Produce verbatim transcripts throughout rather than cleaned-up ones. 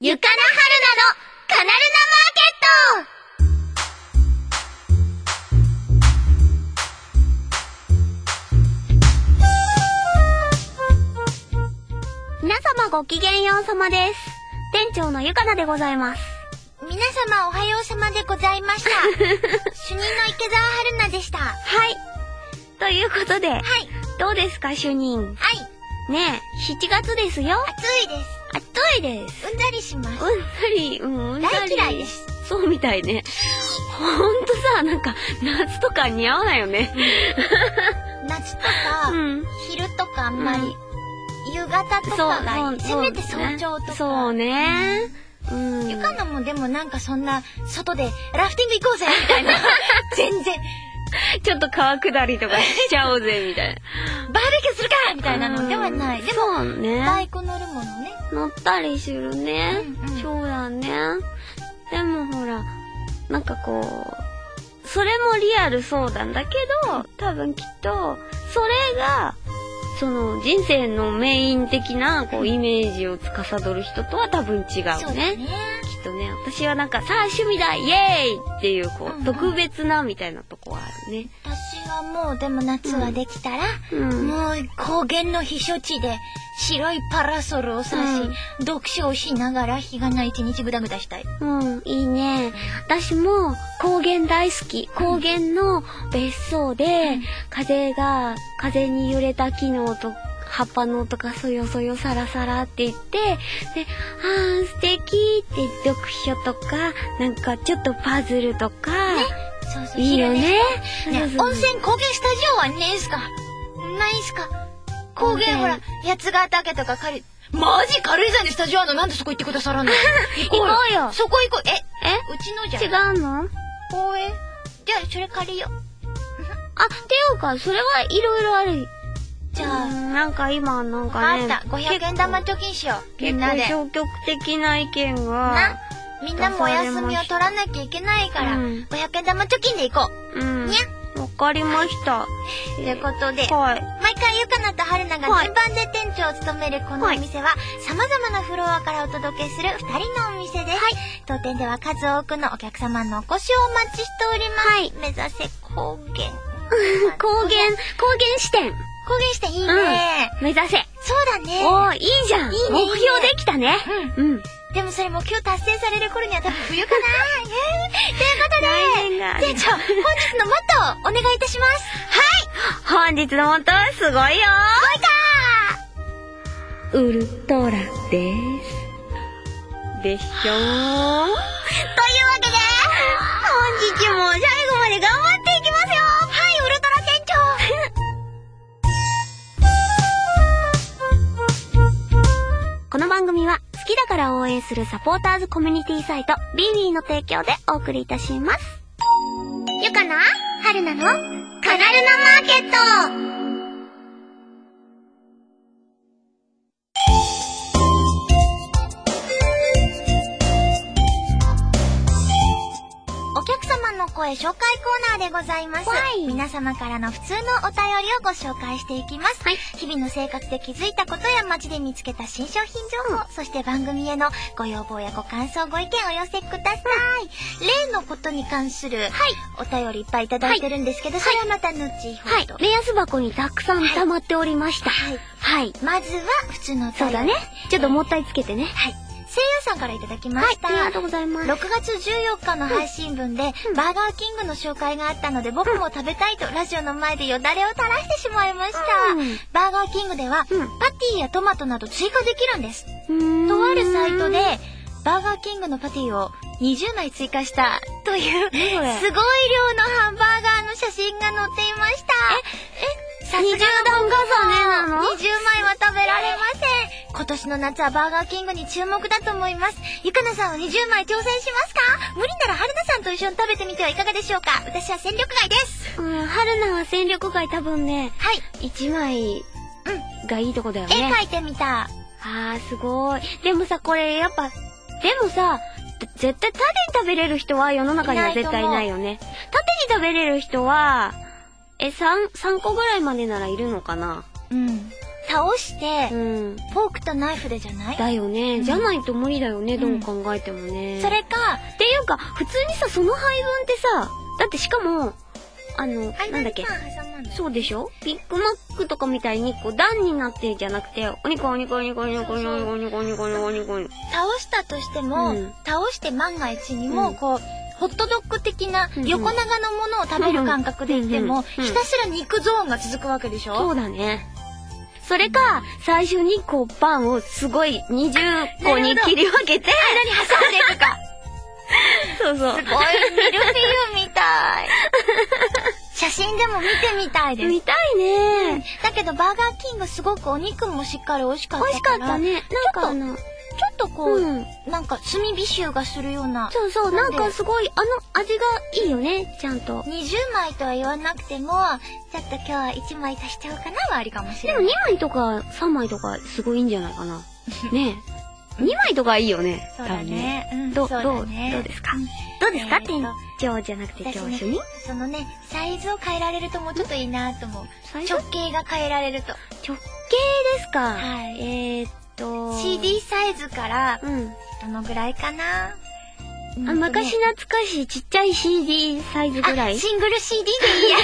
ゆかなはるなのカナルナマーケット。皆様ごきげんようさまです。店長のゆかなでございます。 皆様おはようさまでございました。主任の池澤春菜でした。 はい。ということで、 はい。 どうですか主任。 はい。 ねえ、しちがつですよ。 暑いです。 暑いです。 うんざりします。 うんざり、うん、うんざり。 大嫌いです。 そうみたいね。ほんとさ、なんか、夏とか似合わないよね。 うん、夏とか、うん、昼とかあんまり、うん、夕方とかがいい。せめて早朝とか。そうね。うん。ゆかなもでもなんかそんな、外でラフティング行こうぜみたいな。全然。 ちょっと川下りとかしちゃおうぜみたいな。 バーベキューするかみたいなのではない。でも、そうね。バイク乗るものね。 乗ったりするね。うんうん、そうだね。でもほら、なんかこう、それもリアルそうなんだけど、多分きっと、それが、その人生のメイン的なこうイメージを司る人とは多分違うね。そうだね。きっとね、私はなんかさあ趣味だイエーイっていうこう、うんうん、特別なみたいなとこはあるね。 私はもうでも夏ができたら、うん、もう高原の避暑地で白いパラソルを差し、うん、読書をしながら日がない一日ぐだぐだしたい。 うん、いいね。私も高原大好き。高原の別荘で、うん、風が、風に揺れた木の音、葉っぱの音がそよそよサラサラって言って、で、あー素敵って読書とか、なんかちょっとパズルとか、ね、 そうそういいよね。ね、 温泉高原スタジオはねえすかないっすか高原ほら、八ヶ岳とか軽い。マジ軽井沢にスタジオあるのなんでそこ行ってくださらんの行こうよ。 そこ行こう。え、 えうちのじゃん。違うの公園じゃあ、それ借りよう。 あ、っていうか、それはいろいろある。じゃあ、なんか今、なんかね。 わかった。ごひゃくえん玉貯金しよう。みんなで。 消極的な意見が。 な。みんなもお休みを取らなきゃいけないから、うん、ごひゃくえん玉貯金で行こう。うん。にゃ。 わかりました。 ということで、 はい、 毎回ゆかなとはるなが順番で店長を務めるこのお店は、はい、様々なフロアからお届けするふたりのお店です。はい、当店では数多くのお客様のお越しをお待ちしております。はい、目指せ高原。 高原、高原支店。 高原支店いいね、 うん、目指せ。 そうだね。 おー、いいじゃん。いいね。目標できたね。 うん。うん。でもそれ目標達成される頃には多分冬かな。えー、ということで、店長、本日のモットーお願いいたします。 はい。本日のモットーはすごいよ。すごいかー。ウルトラです。でしょー。というわけで、本日も最後まで頑張っていきますよ。 はい、ウルトラ店長。 この番組は好きだから応援するサポーターズコミュニティサイトビービーの提供でお送りいたします。 ゆかなはるなのカナルナマーケット。お客様の声紹介コーナーでございます。皆様からの普通のお便りをご紹介していきます。はい、日々の生活で気づいたことや街で見つけた新商品情報、うん、そして番組へのご要望やご感想ご意見お寄せください。うん、例のことに関する、はい、お便りいっぱいいただいてるんですけど、はい、それはまた後ほど。 はい、目安箱にたくさん溜まっておりました。はい。はい。 まずは普通のお便り。 そうだね。ちょっともったいつけてね。 はい。せいやさんからいただきました。 はい、ありがとうございます。 ろくがつじゅうよっかの配信分で、うん、バーガーキングの紹介があったので、僕も食べたいとラジオの前でよだれを垂らしてしまいました。うん、バーガーキングでは、うん、パティやトマトなど追加できるんです。とあるサイトで、バーガーキングのパティをにじゅうまい追加したという、すごい量のハンバーガーの写真が載っていました。え、え、さすがにじゅうだん重ねなの？ にじゅうまいは食べられません。今年の夏はバーガーキングに注目だと思います。ゆかなさんはにじゅうまい挑戦しますか？無理ならはるなさんと一緒に食べてみてはいかがでしょうか？私は戦力外です。 うん、はるなは戦力外多分ね、はい。いちまいがいいとこだよね。 絵描いてみた。 あー、すごい。でもさ、これやっぱ、でもさ、絶対縦に食べれる人は世の中には絶対いないよね。縦に食べれる人は、え、3、3個ぐらいまでならいるのかな？ うん。 倒して、 うん。 フォークとナイフでじゃない？ だよね、 うん、 じゃないと無理だよね、どう考えてもね。 それか、 っていうか、普通にさ、その配分ってさ、だってしかも、あの、なんだっけ。そうでしょ？ビッグマックとかみたいに、こう、段になってるじゃなくて、お肉お肉お肉お肉お肉お肉お肉お肉お肉お肉。 倒したとしても、うん、倒して万が一にも、こう、ホットドッグ的な横長のものを食べる感覚でいっても、ひたすら肉ゾーンが続くわけでしょ？ そうだね。それか、最初にこう、パンをすごいにじゅっこに切り分けて、 間に挟んでいくか。 そうそう。 すごいミルフィーユみたい。写真でも見てみたいです。 見たいね、うん。 だけどバーガーキングすごくお肉もしっかり美味しかったから。 美味しかったね。なんかあの、 ちょっとこう、うん、なんか炭火臭がするような。 そうそう、なんかすごい、あの味がいいよね、ちゃんと。 にじゅうまいとは言わなくても、ちょっと今日はいちまい足しちゃおうかなはありかもしれない。 でもにまいとかさんまいとかすごいいいんじゃないかな。ねえ。にまいとかいいよね。 そうだね。うん、 どう、 そうどう、 だね。 どうですか、うん、どうですか、店長じゃなくて教主に、 そのね、サイズを変えられるともうちょっといいなと思う。直径が変えられると。 直径ですか？ はい。 えーっと。 シーディー サイズから、うん。どのぐらいかな？ あ、昔懐かしいちっちゃい シーディー サイズぐらい？ シングル シーディー でいいや。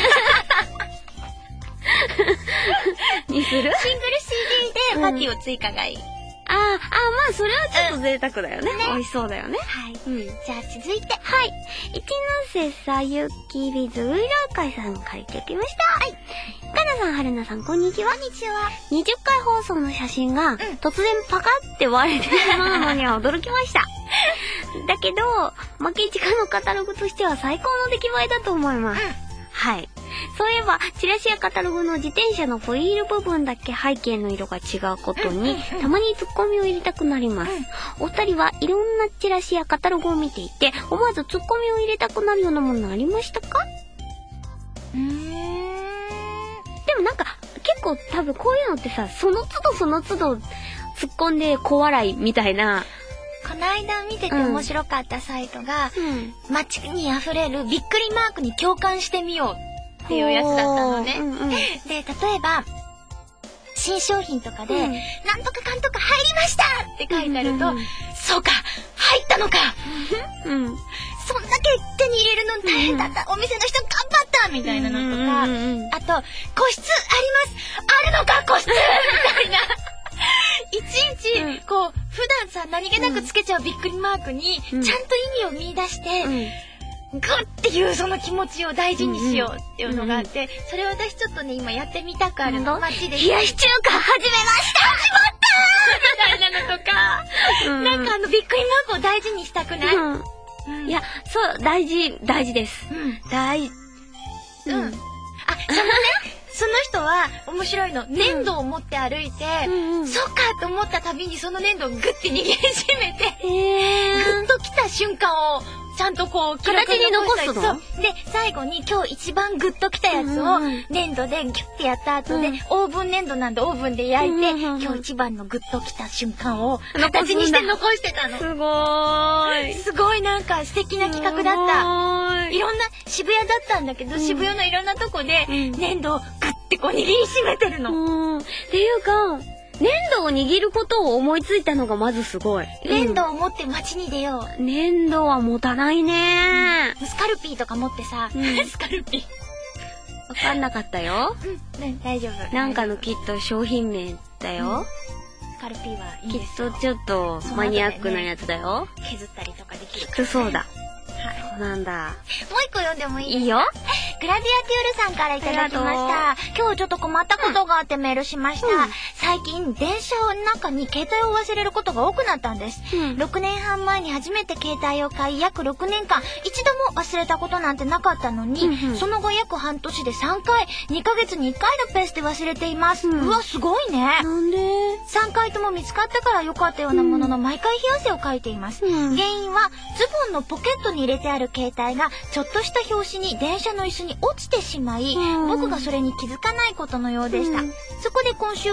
にする？ シングル シーディー でパティを追加がいい。 ああ、ああ、まあ、それはちょっと贅沢だよね。うん、ね、美味しそうだよね。 はい。うん。じゃあ続いて。 はい。一ノ瀬さゆきビズウイラー会さんからいただきました。はい。かなさん、はるなさん、こんにちは。 こんにちは。 にじゅっかい放送の写真が、うん、突然パカって割れてしまうのには驚きました。だけど、負け時間のカタログとしては最高の出来栄えだと思います。うん、はい。そういえば、チラシやカタログの自転車のホイール部分だけ背景の色が違うことに、たまにツッコミを入れたくなります。お二人はいろんなチラシやカタログを見ていて、思わずツッコミを入れたくなるようなものありましたか？ うーん。 でもなんか、結構多分こういうのってさ、その都度その都度突っ込んで小笑いみたいな。 この間見てて面白かったサイトが、うん、街に溢れるびっくりマークに共感してみようっていうやつだったのね。うんうん、で、例えば、新商品とかで、うん、なんとかかんとか入りましたって書いてあると、うんうんうん、そうか、入ったのか、うん、そんだけ手に入れるのに大変だった、うん、お店の人頑張ったみたいなのとか、うんうんうん、あと、個室ありますあるのか個室みたいな。いちいち、うん、こう、普段さ、何気なくつけちゃうびっくりマークに、うん、ちゃんと意味を見出して、うんグッっていうその気持ちを大事にしようっていうのがあって、うんうん、それ私ちょっとね、今やってみたくあるの。街で。 冷やし中華始めました始まったみたいなのとか、うん、なんかあのびっくりマークを大事にしたくない、うんうん、いや、そう、大事、大事です。うん、大、うん。 うん。あ、そのね、その人は面白いの。粘土を持って歩いて、うんうん、そっかと思ったたびにその粘土をグッて握りしめて、グッと来た瞬間を、ちゃんとこう、 形に残すの？ そう。で、最後に今日一番グッときたやつを粘土でギュッてやった後で、うん、オーブン粘土なんでオーブンで焼いて、うんうんうん、今日一番のグッときた瞬間を形にして残してたの。 すごーい。 すごいなんか素敵な企画だった。いろんな渋谷だったんだけど、うん、渋谷のいろんなとこで粘土をグッてこう握りしめてるの。 うん。っていうか、粘土を握ることを思いついたのがまずすごい。 粘土を持って街に出よう。粘土は持たないね、 うん、スカルピーとか持ってさ、うん、スカルピー。 わかんなかったよ。 うん、ね、大丈夫。 なんかのきっと商品名だよ。うん、 スカルピーはいいですよ。 きっとちょっとマニアックなやつだよ。 ね、削ったりとかできる、ね。 きっとそうだ。はい。そうなんだ。 もう一個読んでもいいですか？ いいよ。 グラディアテュールさんからいただきました。今日ちょっと困ったことがあってメールしました。うん、最近電車の中に携帯を忘れることが多くなったんです。うん、ろくねんはん前に初めて携帯を買い、約ろくねんかん一度も忘れたことなんてなかったのに、うんうん、その後約半年でさんかい、にかげつにいっかいのペースで忘れています。うん、うわ、すごいね。 なんで？ さんかいとも見つかったから良かったようなものの、毎回冷や汗をかいています。うん、原因はズボンのポケットに入れてある携帯がちょっとした拍子に電車の椅子に落ちてしまい、うん、僕がそれに気づかないことのようでした。うん、そこで今週から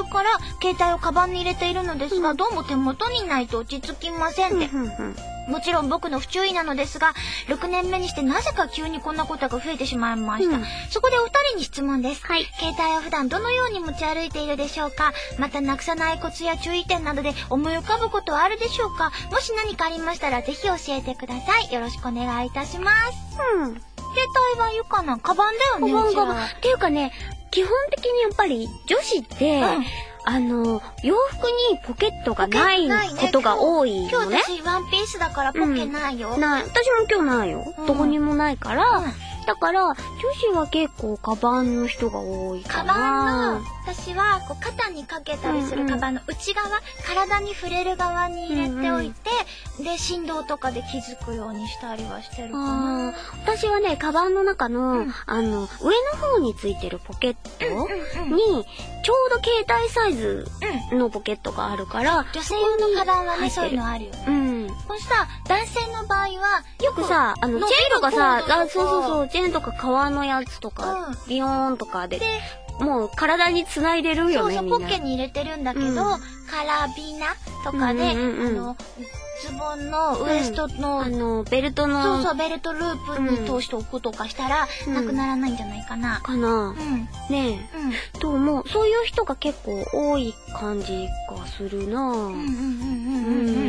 携帯をカバンに入れているのですが、どうも手元にないと落ち着きませんって。もちろん僕の不注意なのですが、ろくねんめにしてなぜか急にこんなことが増えてしまいました。うん、そこでお二人に質問です。はい。携帯を普段どのように持ち歩いているでしょうか？またなくさないコツや注意点などで思い浮かぶことはあるでしょうか？もし何かありましたらぜひ教えてください。よろしくお願いいたします。うん。携帯はゆかな？カバンだよね。カバンカバン。 っていうかね、基本的にやっぱり女子って、うんあの、洋服にポケットがないことが多いのね。 今日私ワンピースだからポケないよ。 うん、ない。私も今日ないよ。うん、どこにもないから、うん、だから女子は結構カバンの人が多いかな。 カバンの、私はこう肩にかけたりするカバンの内側、うんうん、体に触れる側に入れておいて、うんうん、で、振動とかで気づくようにしたりはしてるかな。 私はね、カバンの中の、うん、あの、上の方についてるポケットに、ちょうど携帯サイズのポケットがあるから、 うん、女性用のカバンはね、そういうのあるよね。うん。これさ、男性の場合は、 よくさ、あの、チェーンとかさ、あ、そうそうそう、チェーンとか革のやつとか、うん、ビヨーンとかで、でもう体に繋いでるよね、 そうそう、ポッケに入れてるんだけど、うん、カラビナとかで、うんうんうん、あの、ズボンのウエストの、 うん、あの、ベルトの、 そうそう、ベルトループに通しておくとかしたら、うん、なくならないんじゃないかな。 かな。うん。ねえ。うん。と思う。そういう人が結構多い感じがするなぁ。うんうんうんうんうん。うん。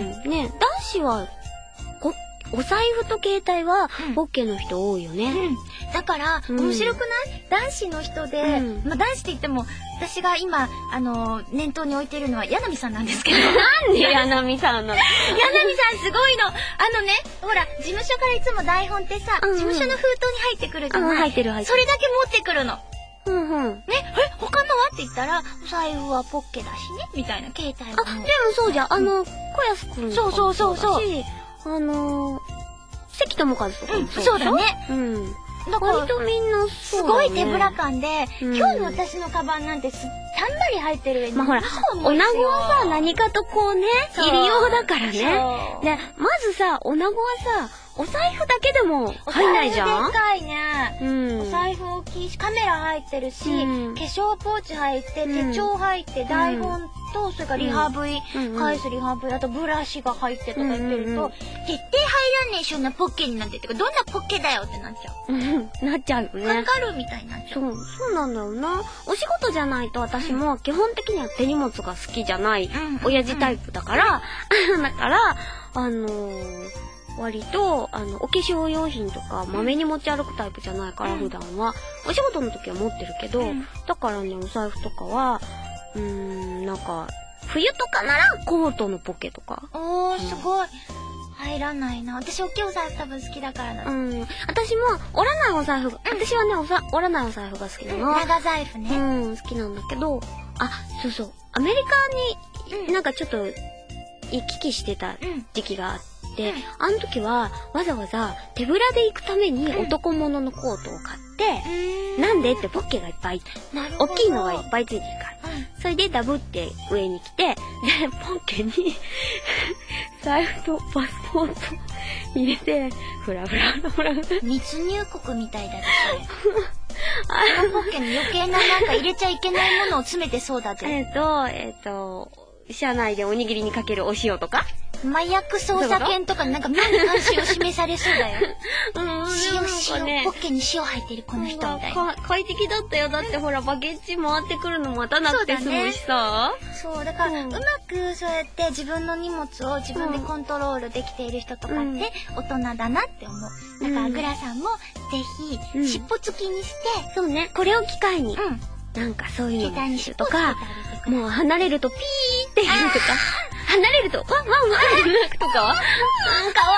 ねえ、男子は、こ、お財布と携帯は、ポッケの人多いよね。 うん。だから、うん、面白くない？男子の人で、うん、まあ男子って言っても、私が今、あの、念頭に置いているのは、柳さんなんですけど。 なんで柳さんなの？柳さんすごいの。あのね、ほら、事務所からいつも台本ってさ、うんうん、事務所の封筒に入ってくるじゃない？ うん、入ってる入ってる。 それだけ持ってくるの。 うんうん。 ね、え、他のはって言ったら、お財布はポッケだしね、みたいな、携帯は。 あ、でもそうじゃん。あの、小安くんそうそうそうそう。 あの、関智和とかもそう、そうだね。 うん。だから割とみんなそうだね。 すごい手ぶら感で、うん、今日の私のカバンなんてすたんまり入ってる上に。 まあほら、女子はさ、何かとこうね、入れようだからね。で、まずさ、女子はさ、お財布だけでも入んないじゃん？ お財布でかいね。うん。お財布大きいし、カメラ入ってるし、うん、化粧ポーチ入って、手帳入って、うん、台本と、それからリハブイ、うん、返すリハブイ、あとブラシが入ってとか言ってると、うんうんうん、絶対入らんねえ、そんなポッケになんて。てか、どんなポッケだよってなっちゃう。 うん、なっちゃうよね。 カンガルーみたいになっちゃう。 そう、そうなんだよな。お仕事じゃないと私も基本的には手荷物が好きじゃない、親父タイプだから、うん、だから、あのー、割と、あの、お化粧用品とか、まめに持ち歩くタイプじゃないから、普段は。お仕事の時は持ってるけど、うん、だからね、お財布とかは、うーん、なんか、冬とかなら、コートのポケとか。 おー、すごい。入らないな。私、大きいお財布多分好きだからな。 うん。私も、折らないお財布が、うん、私はね、おさ、折らないお財布が好きなの。 長財布ね。 うん、好きなんだけど、あ、そうそう。アメリカに、なんかちょっと、行き来してた時期があって、で、あの時はわざわざ手ぶらで行くために男物のコートを買って、うん、なんでってポッケがいっぱい、大きいのがいっぱいついてるから。うん、それでダブって上に来て、で、ポッケに財布とパスポート入れて、ふらふらふらふら。 密入国みたいだね。あのポッケに余計ななんか入れちゃいけないものを詰めてそうだぜ。 えっと、えっと、車内でおにぎりにかけるお塩とか麻薬捜査犬とかなんか妙に関心を示されそうだよ。うん、塩、塩、ね、ポッケに塩入ってるこの人みたいな。 快適だったよ。だってほら、バケッチ回ってくるの待たなくて済むしさ。 そう、ね、そう、だから、うん、うまくそうやって自分の荷物を自分でコントロールできている人とかって大人だなって思う。だから、グラさんもぜひ、うん、尻尾付きにして、 そうね、これを機会に、うん、なんかそういうのにするとか、もう離れるとピーってやるとか、離れるとワンワンワンって鳴くとかは、うん、か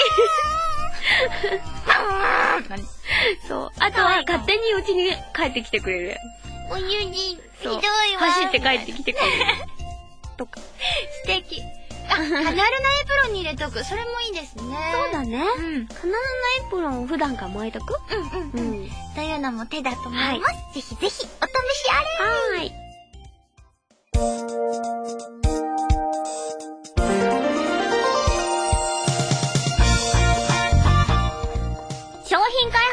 わいい。そう。あとは勝手にうちに帰ってきてくれる。 お湯にひどいわ。 走って帰ってきてくれる。とか。 素敵。あ、カナルナエプロンに入れとく。それもいいですね。 そうだね。うん。カナルナエプロンを普段から巻いとく？ うんうんうん。というのも手だと思います。はい、ぜひぜひお試しあれ。 はーい。商品開発部の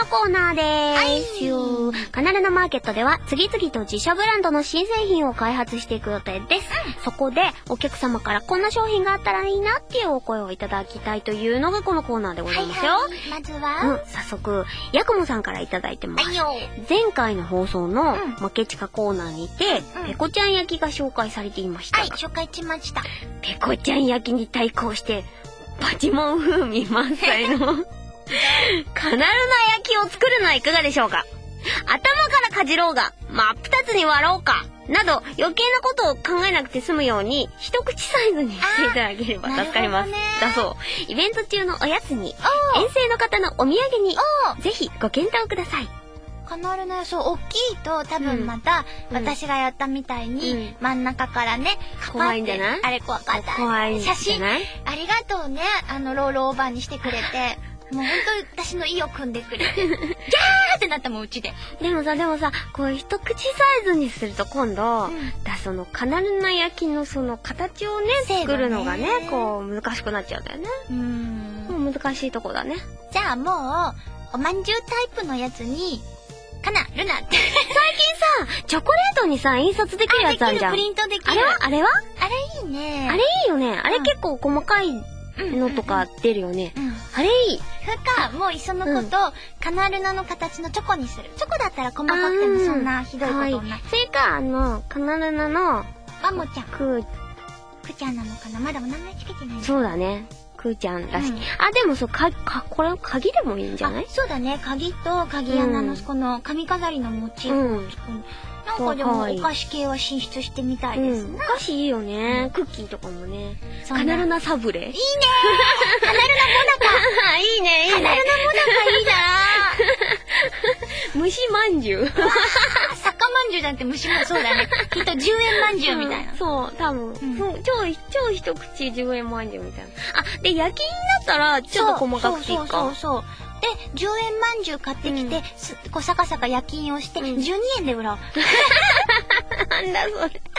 コーナーでーすよ。カナルナマーケットでは次々と自社ブランドの新製品を開発していく予定です。うん、そこでお客様からこんな商品があったらいいなっていうお声をいただきたいというのがこのコーナーでございますよ。はいはい、 まずは、 うん、早速、ヤクモさんからいただいてます。はいよ。前回の放送のマケチカコーナーにて、うん、ペコちゃん焼きが紹介されていました。 はい、紹介しました。 ペコちゃん焼きに対抗して、パチモン風味満載のカナルナ焼きを作るのはいかがでしょうか。頭からかじろうが真っ二つに割ろうかなど余計なことを考えなくて済むように一口サイズにしていただければ助かります。だそう。イベント中のおやつに遠征の方のお土産にぜひご検討ください。 カナルナ、そう、大きいと多分また、うん、私がやったみたいに、うん、真ん中からね、 怖いんじゃない？ あれ怖かった。 怖いんじゃない？ 写真、ありがとうね。あの、ロールオーバーにしてくれて。もうほんと私の意を組んでくれて。ギャーってなったもん、うちで。 でもさ、でもさ、こういう一口サイズにすると今度、うん、だそのカナルナ焼きのその形をね、作るのがね、こう難しくなっちゃうんだよね。うーん。もう難しいとこだね。 じゃあもう、おまんじゅうタイプのやつに、カナルナって。最近さ、チョコレートにさ、印刷できるやつあるじゃん。 プリントできる。 あれはあれはあれいいね。 あれいいよね。あれ結構細かいのとか出るよね。うんうんうん、あれいい。 それか、もういっそのこと、うん、カナルナの形のチョコにする。チョコだったら細かくてもそんなひどいことない。 それか、あの、カナルナの、 マモちゃん。 クー、 クちゃんなのかな、まだお名前つけてない。 そうだね。クーちゃんらしい。うん、あ、でもそう、か、か、これ、鍵でもいいんじゃない？ そうだね。鍵と鍵穴の、この髪飾りのモチーフを作る。うん、なんかでも、お菓子系は進出してみたいですね。 うん、お菓子いいよね。うん、クッキーとかもね。カナルナサブレ。いいねーカナルナモナカいいね、いいね。 カナルナモナカいいなー蒸しまんじゅう。 サッカまんじゅうなんて蒸しまんそうだね。きっとじゅうえんまんじゅうみたいな。 うん、そう、多分、うん、超、超一口じゅうえんまんじゅうみたいな。あ、で、焼きになったら、ちょっと細かくていいか。 そうそうそうそう。で、じゅうえんまんじゅう買ってきて、うん、こうサカサカ夜勤をして、うん、じゅうにえんで売ろう。 なんだそれ。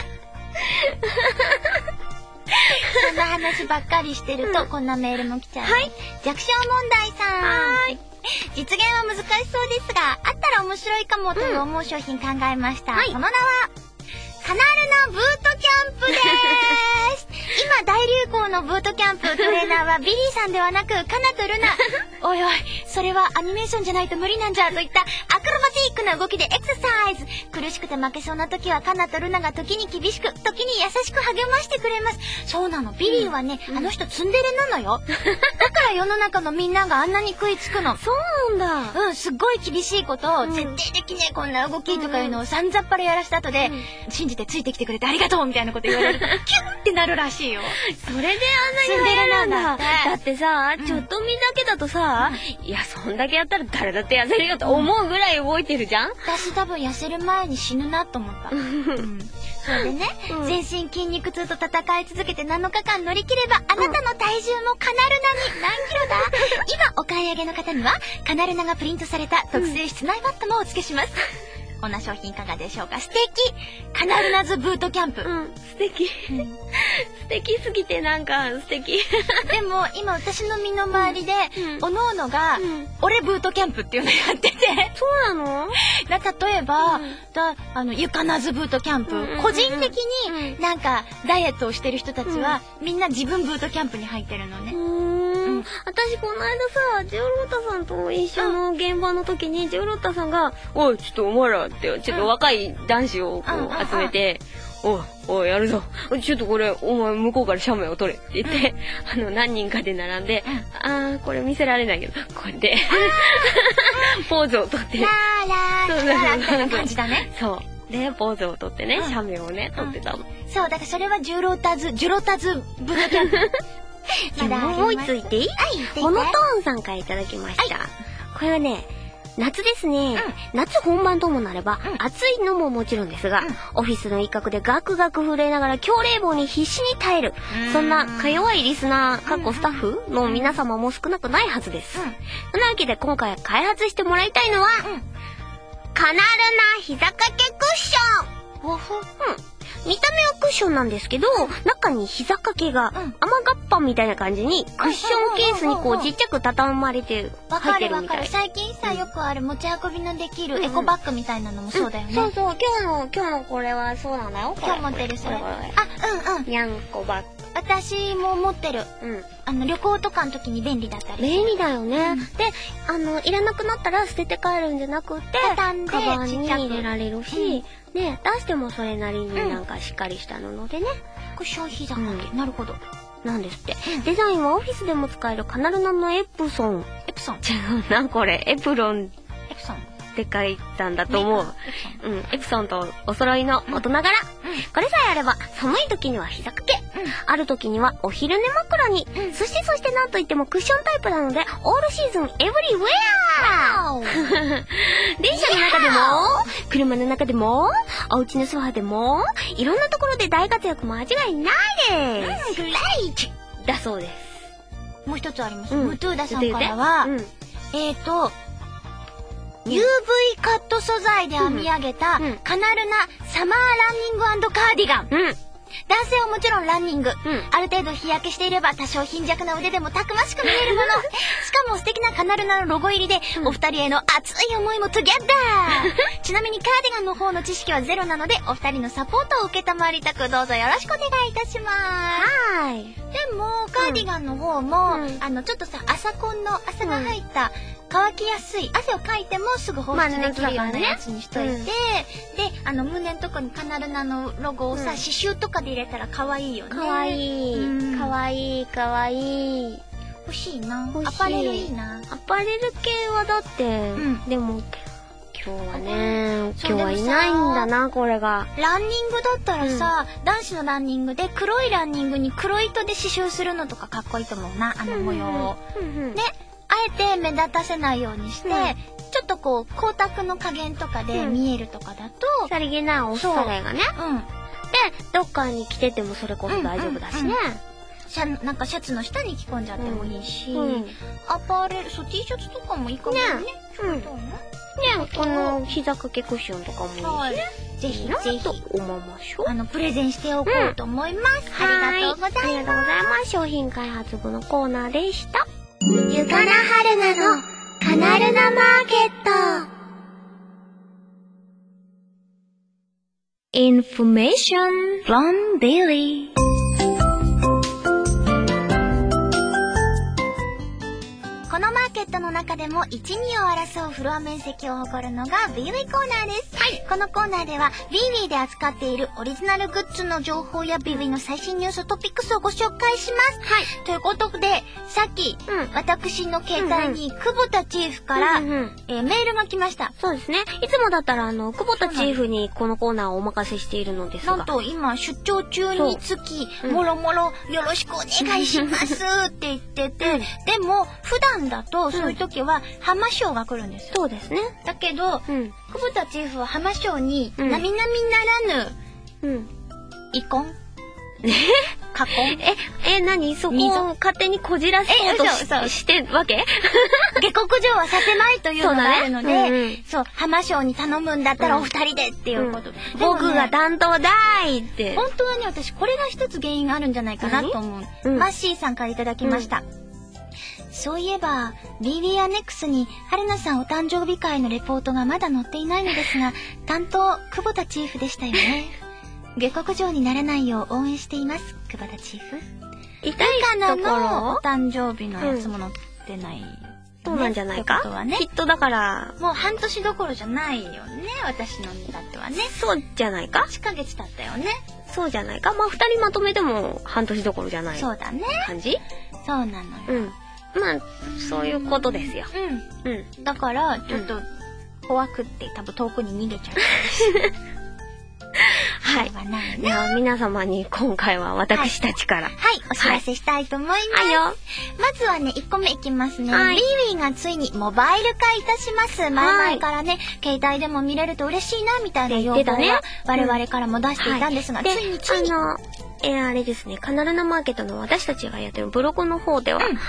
そんな話ばっかりしてると、うん、こんなメールも来ちゃう、ね。はい。弱小問題さん。 はーい。 実現は難しそうですが、あったら面白いかもと思う商品考えました。うん、はい、その名は、カナルナブートキャンプでーす。今大流行のブートキャンプトレーナーはビリーさんではなくカナとルナ。おいおい、それはアニメーションじゃないと無理なんじゃといったアクロバティックな動きでエクササイズ。苦しくて負けそうな時はカナとルナが時に厳しく、時に優しく励ましてくれます。そうなの、ビリーはね、うん、あの人ツンデレなのよ。だから世の中のみんながあんなに食いつくの。 そうなんだ。 うん、すっごい厳しいことを、うん、絶対的ねこんな動きとかいうのをさんざっぱらやらした後で、うん、信じてついてきてくれてありがとうみたいなこと言われるとキュンってなるらしいよ。 それであんなに流行るんだ。だってさ、うん、ちょっと見だけだとさ、うん、いやそんだけやったら誰だって痩せるよと思うぐらい動いてるじゃん。 私多分痩せる前に死ぬなと思った。うん、それでね、うん、全身筋肉痛と戦い続けてなのかかん乗り切ればあなたの体重もカナルナに何キロだ。今お買い上げの方にはカナルナがプリントされた特製室内マットもお付けします。こんな商品いかがでしょうか。素敵。カナルナズブートキャンプ。 うん、素敵。うん、素敵すぎてなんか素敵。 でも今私の身の回りで、うん、おのおのが、うん、俺ブートキャンプっていうのやってて。 そうなの？ だ例えば、うん、だあのゆかなずブートキャンプ、うんうんうん、個人的に、うん、なんかダイエットをしてる人たちは、うん、みんな自分ブートキャンプに入ってるのね。 うん、私この間さ、ジオロータさんと一緒の現場の時に、うん、ジオロータさんが、おいちょっとお前らってちょっと若い男子をこう集めて、うんうんうん、おいおいやるぞ、ちょっとこれお前向こうから写メを撮れって言って、うん、あの何人かで並んで、うん、あーこれ見せられないけどこうやってポーズを撮ってラーラーラーラーみたいな感じだね。 そうでポーズを撮ってね、うん、写メをね撮ってたの、うん、 そうだからそれはジュロタズジュロタズブートキャンプ。 まだもう一つ言っていい？モノトーンさんからいただきました、はい、これはね夏ですね、うん、夏本番ともなれば、うん、暑いのももちろんですが、うん、オフィスの一角でガクガク震えながら強冷房に必死に耐える、そんなか弱いリスナー、かっこスタッフの皆様も少なくないはずです、うん、そんなわけで今回開発してもらいたいのは、うん、カナルナ膝掛けクッション。うん、 見た目はクッションなんですけど、中に膝掛けが、雨がっぱみたいな感じに、クッションケースにこうちっちゃく畳まれて入ってるみたい。わかるわかる。 最近さ、よくある持ち運びのできるエコバッグみたいなのもそうだよね。 そうそう、今日の、今日のこれはそうなんだよ。 今日持ってるそれ。あ、うんうん。 にゃんこバッグ。 私も持ってる。うん。あの、旅行とかの時に便利だったり。 便利だよね。で、あの、いらなくなったら捨てて帰るんじゃなくて、 畳んで、 カバンに入れられるし、ね、出してもそれなりになんかしっかりした布でね。 クッション膝掛け。なるほど。 なんですって。デザインはオフィスでも使えるカナルナのエプソン。 エプソン。 違うな、これ。エプロン。 エプソン。 って書いたんだと思う。うん。エプソンとお揃いの大人柄。これさえあれば、寒い時には膝掛け。ある時にはお昼寝枕に。そしてそしてなんといってもクッションタイプなので、オールシーズンエブリウェア電車の中でも、車の中でも、お家のソファでも、いろんなところで大活躍間違いないです。 グレイトだそうです。 もう一つあります。ムトゥーダさんからは、えーと、ユーブイ カット素材で編み上げたカナルナサマーランニング&カーディガン。うん、男性はもちろんランニング、うん、ある程度日焼けしていれば多少貧弱な腕でもたくましく見えるものしかも素敵なカナルナのロゴ入りで、うん、お二人への熱い思いもトゥギャッダーちなみにカーディガンの方の知識はゼロなのでお二人のサポートを受けたまりたくどうぞよろしくお願いいたします。 はい。 でもカーディガンの方も、うん、あのちょっとさ朝コンの朝が入った、うん乾きやすい汗をかいてもすぐ放出できるようなやつにしといて、まあねうん、であの胸のとこにカナルナのロゴをさ、うん、刺繍とかで入れたら可愛いよね。 可愛い、うん、可愛い可愛い欲しいな。アパレルいいな。 アパレル系はだって、うん、でも今日はね今日はいないんだなこれが。 ランニングだったらさ、うん、男子のランニングで黒いランニングに黒糸で刺繍するのとかかっこいいと思うなあの模様を。うんうんうん、であえて目立たせないようにして、うん、ちょっとこう光沢の加減とかで見えるとかだと、 さりげないおしゃれがね。うん。でどっかに着ててもそれこそ大丈夫だしね。うんうんうん、 シャなんかシャツの下に着込んじゃってもいいし、うんうん、アパレルそう T シャツとかもいいかもね。ね、 うん、ねこの膝掛けクッションとかもいいしね。はい、 ぜひぜひと思いましょう。 あのプレゼンしておこうと思います。うん、ありがとうございます。ありがとうございます。 商品開発部のコーナーでした。 ゆかなはるなのカナルナマーケット。 Information from Billy。 このマーケットの中でもいち、にを争うフロア面積を誇るのが ビーウィー コーナーです。はい。このコーナーでは ビーウィー で扱っているオリジナルグッズの情報や ビーウィー の最新ニューストピックスをご紹介します。はい。ということで、さっき、うん、私の携帯に久保田チーフから、うんうんえー、メールが来ました。 そうですね。いつもだったらあの、久保田チーフにこのコーナーをお任せしているのですが。 なんと今出張中につき、うん、もろもろよろしくお願いしますって言ってて、うん、でも普段だとそういう時は浜賞が来るんですよ。 そうですね。 だけど、うん、久保田チーフは浜賞に並々ならぬ、うん、遺恨え過去え、え、何そこを勝手にこじらせようと し, そうしてわけ下克上はさせまいというのがあるので、そう、ねうんうん、そう、浜賞に頼むんだったらお二人でっていうことで。 うん、僕が担当だーいって。 本当はね、私これが一つ原因があるんじゃないかなと思う。うん、マッシーさんからいただきました。うんそういえば ビーウィー アネックスに春菜さんお誕生日会のレポートがまだ載っていないのですが担当久保田チーフでしたよね。下克上にならないよう応援しています久保田チーフ。 痛いかのお誕生日のやつも載ってない、うん、 そうなんじゃないか、ね、きっとだからもう半年どころじゃないよね私のだってはね。 そうじゃないか。 はちかげつ経ったよね。 そうじゃないか。まあ二人まとめても半年どころじゃないそうだね感じ。 そうなのよ、うんまあ、そういうことですよ。 うん。うん。だから、ちょっと、怖くって多分遠くに逃げちゃう。 はい。では、皆様に今回は私たちから。はい、 はい、お知らせしたいと思います。はいよ。まずはね、いっこめいきますね。はい。ビーウィーがついにモバイル化いたします。前々からね、携帯でも見れると嬉しいな、みたいな要望は我々からも出していたんですが、ついについに。 あの、えー、あれですね、カナルナマーケットの私たちがやってるブログの方では、うん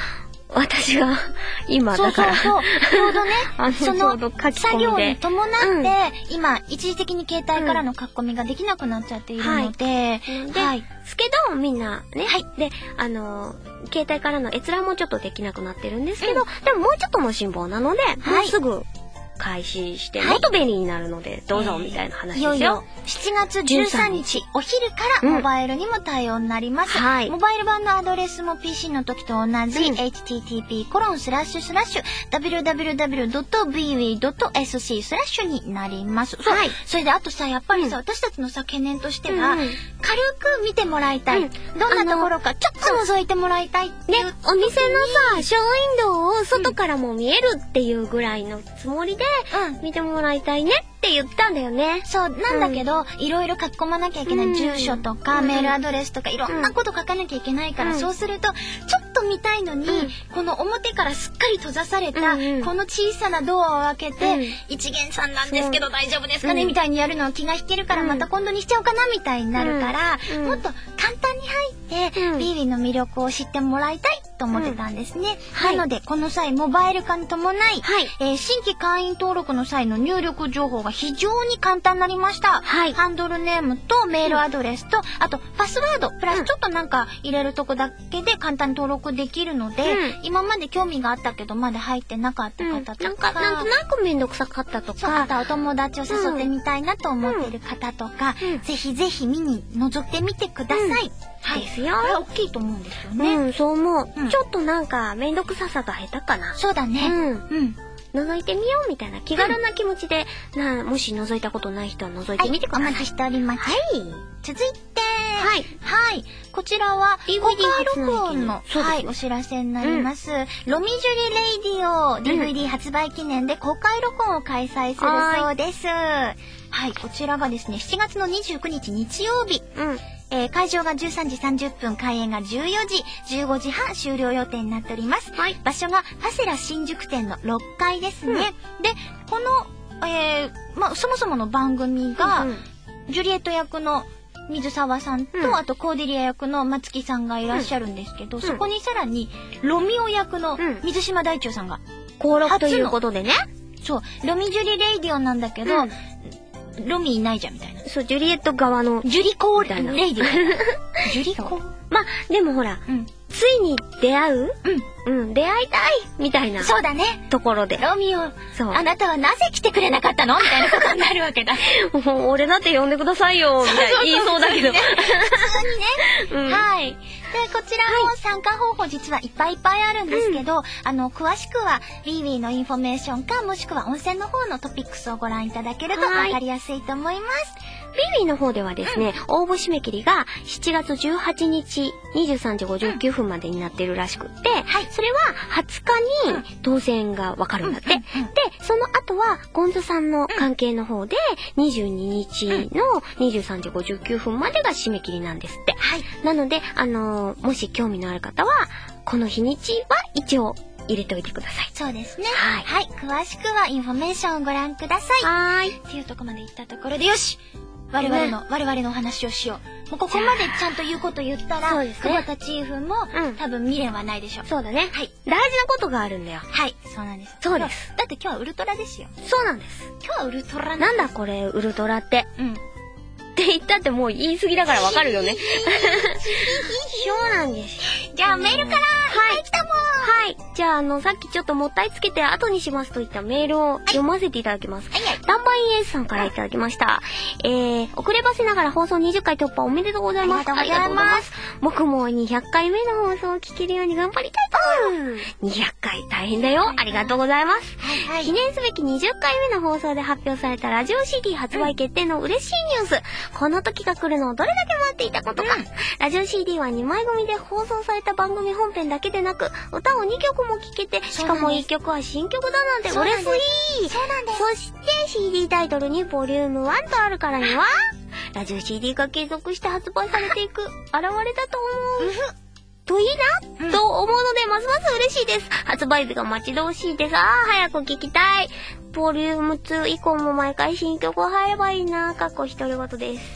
私が今だから。 そうそうそう。ちょうどね、 あのそのちょうど書き込みで作業に伴って、 うん今、一時的に携帯からの書き込みができなくなっちゃっているので、 で、 はい。 すけど、みんなね。はい。で、あの、携帯からの閲覧もちょっとできなくなってるんですけど、 うんでももうちょっとの辛抱なので、 はいもうすぐ開始して、もっと便利になるので、どうぞ、みたいな話ですよ。 いよいよしちがつじゅうさんにちお昼からモバイルにも対応になります。 はいモバイル版のアドレスも ピーシー の時と同じ、 うんエイチティーティーピーコロンスラッシュスラッシュダブリューダブリューダブリュードットビーウィードットエスシースラッシュになります。そう。 はいそれであとさ、やっぱりさ、 うん私たちのさ、懸念としては、 うんうん軽く見てもらいたい。 うんどんなところかちょっと覗いてもらいたいっていう。 ね、お店のさ、ショーウィンドウを外からも見えるっていうぐらいのつもりで、 うん。 見てもらいたいねって言ったんだよね。 そう、なんだけど、いろいろ書き込まなきゃいけない、 うん住所とか、 うんメールアドレスとか、いろんなこと書かなきゃいけないから、 うんそうすると、ちょっと見たいのに、 うんこの表からすっかり閉ざされた、 うんうんこの小さなドアを開けて、 うん一元さんなんですけど大丈夫ですかね、 うんみたいにやるのは気が引けるから、 うんまた今度にしちゃおうかな、みたいになるから、 うんもっと簡単に入って、 うんビービーの魅力を知ってもらいたいと思ってたんですね。 はいなので、この際、モバイル化に伴い、 はいえー新規会員登録の際の入力情報が非常に簡単になりました。 はいハンドルネームとメールアドレスと、あとパスワード、プラうんスちょっとなんか入れるとこだけで簡単に登録できるので、 うん今まで興味があったけどまだ入ってなかったうん、 方となんか、 か、 なんとなくめんどくさかったとそう、 かあ、とはお友達を誘ってみたいなと思ってる方とか、 うんぜひぜひ見に覗いてみてください。 うんはい。 ですよこれ大きいと思うんですよね。 うん、そう思う、 うんちょっとなんか、めんどくささが下手かな。 そうだね。 うん。 うん。 覗いてみようみたいな気軽な気持ちで、な、もし覗いたことない人は覗いてみてください。 お待ちしております。 はい。 続いて、 はい。 はい。こちらは、 ディー公ブイディー開録音の、 そうですねはい、お知らせになります。ロミジュリレイディオ ディーブイディー 発売記念で公開録音を開催するそうです。はい、こちらがですね、しちがつのにじゅうくにち日曜日。 うん。 えー会場がじゅうさんじさんじゅっぷん、開演がじゅうよじ、じゅうごじはん終了予定になっております。 はい。 場所がファセラ新宿店のろっかいですね。で、この、えーまあ、そもそもの番組が、 うんジュリエット役の水沢さんと、 うんあとコーデリア役の松木さんがいらっしゃるんですけど、 んそこにさらにロミオ役のうん水島大中さんが、 登録ということでね。 そうロミジュリレイディオなんだけど、 うんロミいないじゃんみたいな。 そう、ジュリエット側の。 ジュリコーみたいなレイディオ。ジュリコー。 まあ、でもほら、 うん。 ついに出会ううん。 うん、出会いたいみたいなそうだね。 ところで。 ロミオ、 そう。 あなたはなぜ来てくれなかったのみたいなことになるわけだ。 もう俺だって呼んでくださいよ、みたいな言いそうだけど。 普通にね。 うんはい。で、こちらも参加方法実はいっぱいいっぱいあるんですけど、あの、詳しくは、ビービーのインフォメーションか、もしくは温泉の方のトピックスをご覧いただけるとはいわかりやすいと思います。 ビービーの方ではですね、応募締め切りがしちがつじゅうはちにちにじゅうさんじごじゅうきゅうふんまでになってるらしくって、 はいそれははつかに当選がわかるんだって。 うんうんうんで、その後はゴンズさんの関係の方でにじゅうににちのにじゅうさんじごじゅうきゅうふんまでが締め切りなんですって。 はい。 なので、あのーもし興味のある方は、この日にちは一応入れておいてください。 そうですね。 はいはい。詳しくはインフォメーションをご覧ください。 はーい。 っていうとこまで行ったところで、よし我々の、我々のお話をしよう。もうここまでちゃんと言うこと言ったら、 そうですね久保田チーフも、 うん多分未練はないでしょう。 そうだね。 はい。 大事なことがあるんだよ。 はい。そうなんです。 そうです今日だって今日はウルトラですよ。 そうなんです。 今日はウルトラなんだこれ、ウルトラって。 うん。 って言ったってもう言い過ぎだからわかるよね。そうなんです。 じゃあメールから、はい、来たもん。 はい。じゃあ、あの、さっきちょっともったいつけて後にしますといったメールを読ませていただきます。 はいはい。 ダンバインエースさんからいただきました。えー、遅ればせながら放送にじゅっかい突破おめでとうございます。 ありがとうございます。 僕もにひゃっかいめの放送を聞けるように頑張りたいと思います。にひゃっかい大変だよ。ありがとうございます。 はいはい。 記念すべきにじゅっかいめの放送で発表されたラジオ シーディー 発売決定の嬉しいニュース。この時が来るのをどれだけ待っていたことか。ラジオ シーディー はにまい組で放送された番組本編だけでなく、歌をにきょくも聴けて、しかもいっきょくは新曲だなんてそうなんです嬉しい。 そうなんです。 そして シーディー タイトルにボリュームワンとあるからには、ラジオ シーディー が継続して発売されていく現れだと思う。といいな、 うん、 と思うので、ますます嬉しいです。発売日が待ち遠しいです。ああ、早く聞きたい。ボリュームツー以降も毎回新曲入ればいいな。かっこ独り言です。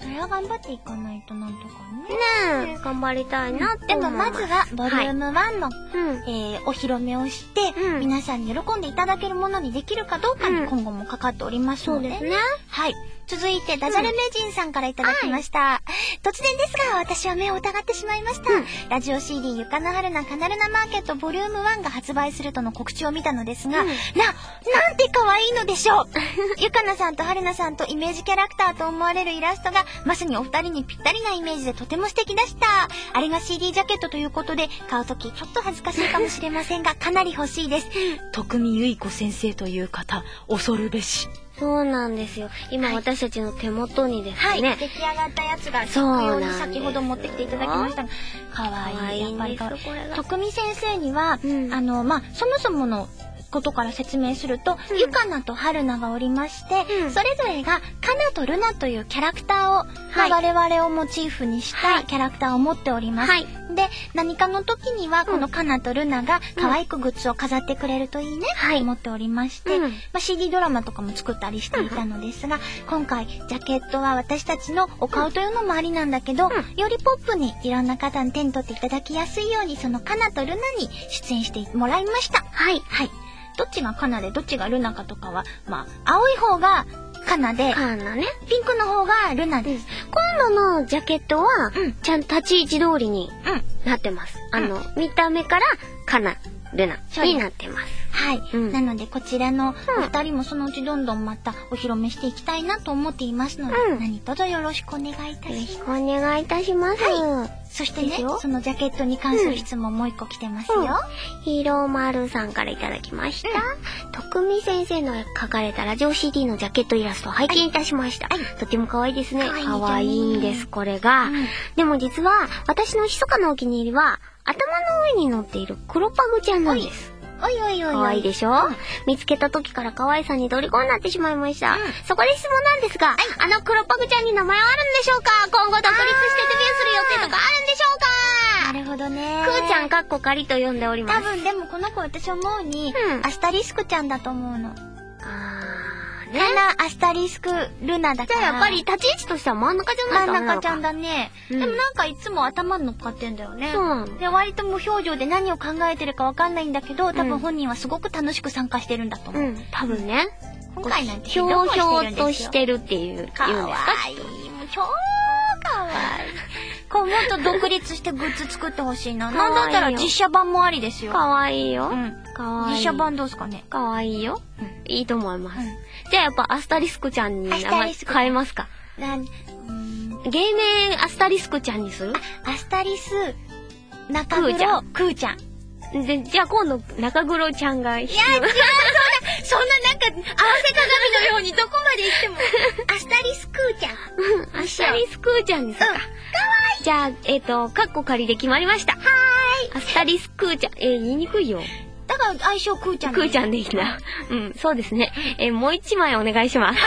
それは頑張っていかないとなんとかね。ねえ、頑張りたいなってで思います。 もまずは、ボリュームワンの、 はい、うん。 えー、お披露目をして、うん、皆さんに喜んでいただけるものにできるかどうかに今後もかかっておりますので。 そうですね。 はい。続いて、ダジャレ名人さんからいただきました。うんはい、突然ですが、私は目を疑ってしまいました。うん、ラジオ シーディー ゆかのはるなカナルナマーケットボリュームワンが発売するとの告知を見たのですが、うん、な、なんて可愛いのでしょうゆかなさんとはるなさんとイメージキャラクターと思われるイラストが、まさにお二人にぴったりなイメージでとても素敵でした。あれが シーディー ジャケットということで、買うときちょっと恥ずかしいかもしれませんが、かなり欲しいです。 徳見ゆい子先生という方、恐るべし。 そうなんですよ。今、はい、私たちの手元にですね、 はい、出来上がったやつが作用に先ほど持ってきていただきましたが、かわいい。やっぱり徳見先生には、うん、あのまあそもそものことから説明すると、うん、ゆかなとはるながおりまして、うん、それぞれがかなとるなというキャラクターを、はい、我々をモチーフにしたキャラクターを持っております。はい、で、何かの時にはこのかなとるなが可愛くグッズを飾ってくれるといいねと思っておりまして、うん、まあ、シーディー ドラマとかも作ったりしていたのですが、うん、今回ジャケットは私たちのお顔というのもありなんだけど、うん、よりポップにいろんな方に手に取っていただきやすいように、そのかなとるなに出演してもらいました。はい。はい。どっちがカナでどっちがルナかとかは、まあ、青い方がカナで、 カナね。 ピンクの方がルナです。 今度のジャケットは、うん、ちゃんと立ち位置通りになってます。うん、あの、見た目からカナ、ルナになってます。 はい、うん。なので、こちらのお二人もそのうちどんどんまたお披露目していきたいなと思っていますので、うん、何卒よろしくお願いいたします。よろしくお願いいたします。はい。 そしてね、そのジャケットに関する質問もう一個来てますよ。うんうん、 ヒーローマルさんからいただきました。うん、徳見先生の描かれたラジオ シーディー のジャケットイラストを拝見いたしました。はい、とても可愛いですね。可愛いんです、これが。うん、でも実は、私の密かなお気に入りは、頭の上に乗っている黒パグちゃんなんです。 おいおいおいおい。 可愛いでしょ、うん、見つけた時から可愛さに虜になってしまいました。うん、そこで質問なんですが、はい、あの黒パグちゃんに名前はあるんでしょうか？今後独立してデビューする予定とかあるんでしょうか？ なるほどね。 くーちゃんかっこかりと呼んでおります。 多分でもこの子私思うに、うん、アスタリスクちゃんだと思うの。 あーね。 かなアスタリスクルナだから。 じゃあやっぱり立ち位置としては真ん中じゃないかな。 真ん中ちゃんだね。うん、でもなんかいつも頭に乗っかってんだよね。 そうなの。 で、割と無表情で何を考えてるかわかんないんだけど、多分本人はすごく楽しく参加してるんだと思う。うん、 多分ね。 今回なんてひょうひょうとしてるっていう、言うんですか？ かわいい。もう超かわいい。こうもっと独立してグッズ作ってほしいな。なんだったら実写版もありですよ。 かわいいよ。 うん。かわいい。実写版どうすかね？ かわいいよ。うん。いいと思います。うん、じゃあやっぱアスタリスクちゃんに名前変えますか？ なん、 うーん。芸名アスタリスクちゃんにする？ あ、アスタリス、中黒、クーちゃん。 で、じゃあ今度中黒ちゃんが。 いや、違う、そんな、そんななんか、合わせ鏡のようにどこまで行っても。アスタリスクーちゃん。 うん、アスタリスクーちゃんですか。うん、かわいい。 じゃあ、えっと、カッコ仮で決まりました。はーい。 アスタリスクーちゃん。えー、言いにくいよ。 だから相性クーちゃんクーちゃんでいいな。うん、そうですね。えー、もう一枚お願いします。 はい。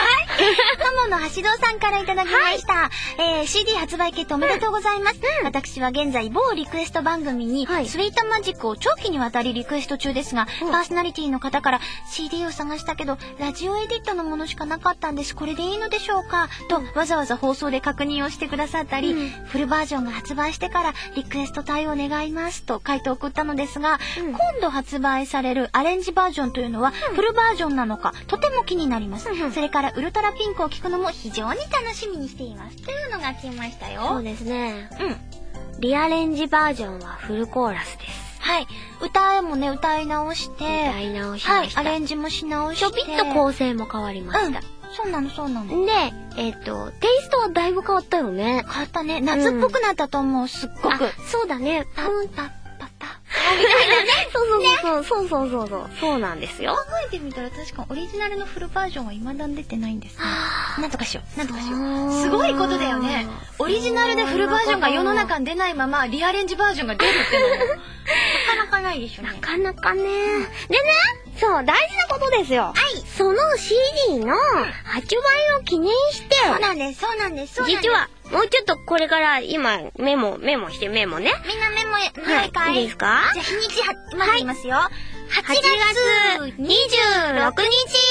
友の橋堂さんからいただきました。はい、えー、シーディー 発売決定おめでとうございます。うん、私は現在某リクエスト番組に、はい、スイートマジックを長期にわたりリクエスト中ですが、うん、パーソナリティの方から シーディー を探したけど、ラジオエディットのものしかなかったんです。これでいいのでしょうかと、わざわざ放送で確認をしてくださったり、うん、フルバージョンが発売してからリクエスト対応願いますと回答を送ったのですが、うん、今度発売されるアレンジバージョンというのはフルバージョンなのかとても気になります、うん、それからウルトラピンクを聞くのも非常に楽しみにしていますというのが来ましたよ。 そうですね。 うん。 リアレンジバージョンはフルコーラスです。 はい。歌もね歌い直して歌い直しました。 はい。アレンジもし直してちょびっと構成も変わりました。うん、 そうなのそうなの。 で、えっとテイストはだいぶ変わったよね。 変わったね。夏っぽくなったと思う、すっごく。 そうだね。 パンパッパタ。 みたいなね。そうそうそうそうそうそうそうそうなんですよ。 考えてみたら確かオリジナルのフルバージョンは未だに出てないんですね。なんとかしよう。なんとかしよう。すごいことだよね。オリジナルでフルバージョンが世の中に出ないままリアレンジバージョンが出るってのもなかなかないでしょうね。 なかなかね。でね、そう大事なことですよ。 はい。 その シーディー の発売を記念して。 そうなんです。そうなんです。 実はもうちょっとこれから今メモメモしてメモね。 みんなメモないかい？ いいですか？ じゃあ日にちはまず言いますよ。はちがつにじゅうろくにち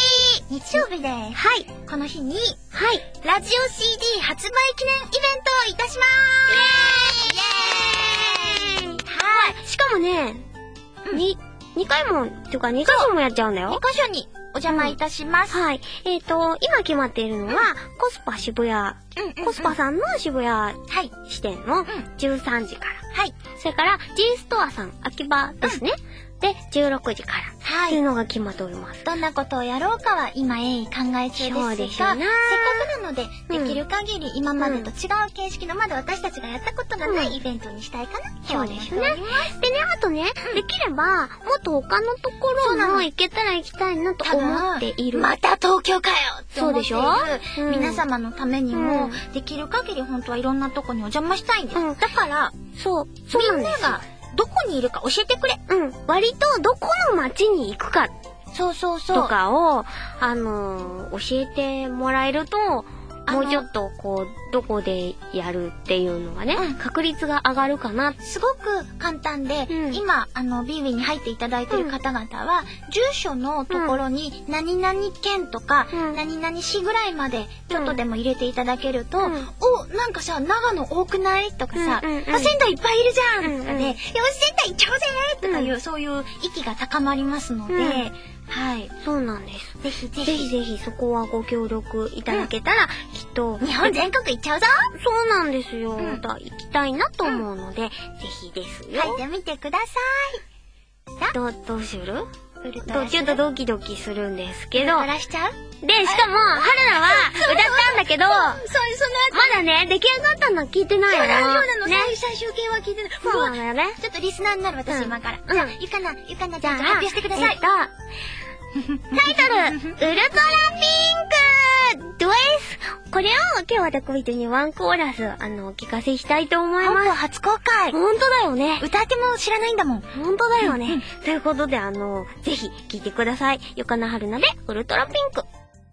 日曜日です。 はい。 この日に、 はい。 ラジオ シーディー 発売記念イベントをいたしまーす。イエーイイエーイはい。 しかもね、うん、に、にかいも、っていうかにかしょもやっちゃうんだよ。 にかしょにお邪魔いたします。 うん、はい。えっ、ー、と、今決まっているのは、うん、コスパ渋谷、うんうんうん、コスパさんの渋谷支店のじゅうさんじから。はい。それから、G ストアさん、秋葉ですね。うん、で、じゅうろくじから。はい。っていうのが決まっております。 どんなことをやろうかは今鋭意考え中ですが、せっかくなので、できる限り今までと違う形式のまだ私たちがやったことがないイベントにしたいかなって思っております。そうですね。 でね、あとね、うん、できれば、もっと他のところも行けたら行きたいなと思っている。 また東京かよって思っている。 そうでしょ、うん、 皆様のためにも、うん、できる限り本当はいろんなとこにお邪魔したいんです。うん、だから、そう、そうなんです。みんながどこにいるか教えてくれ。 うん。割とどこの街に行くか。 そうそうそう。 とかを、あのー、教えてもらえると、もうちょっとこう、どこでやるっていうのがね、うん、確率が上がるかな。 すごく簡単で、うん、今、あの、ビーウィに入っていただいている方々は、うん、住所のところに、何々県とか、うん、何々市ぐらいまで、ちょっとでも入れていただけると、うん、お、なんかさ、長野多くないとかさ、うんうんうん、あ、仙台いっぱいいるじゃん、うんうん、とかで、よし、仙台行っちゃおうぜとかいう、うん、そういう息が高まりますので、うんはい。 そうなんです。 ぜひぜひ。 ぜひぜひそこはご協力いただけたら、うん、きっと。 日本全国行っちゃうぞそうなんですよ。うん、また行きたいなと思うので、うん、ぜひですよ。 書いてみてください。どう、どうするどちょっとドキドキするんですけど。 ウルトラしちゃうで、しかも、春菜は歌ったんだけど、 そう、そまだね、出来上がったの聞いてないの。 そうなの、ね、最終形は聞いてない。 そうなんだよね。 ちょっとリスナーになる私今から。じゃあ、ゆかな、ゆかなちゃん、発表してください。 えっと、タイトル、ウルトラピンクド S。これを今日は特別にワンコーラス、あの、お聞かせしたいと思います。 初公開。 ほんとだよね。 歌っても知らないんだもん。 ほんとだよね。ということで、あの、ぜひ聴いてください。ゆかなはるなで、ウルトラピンク。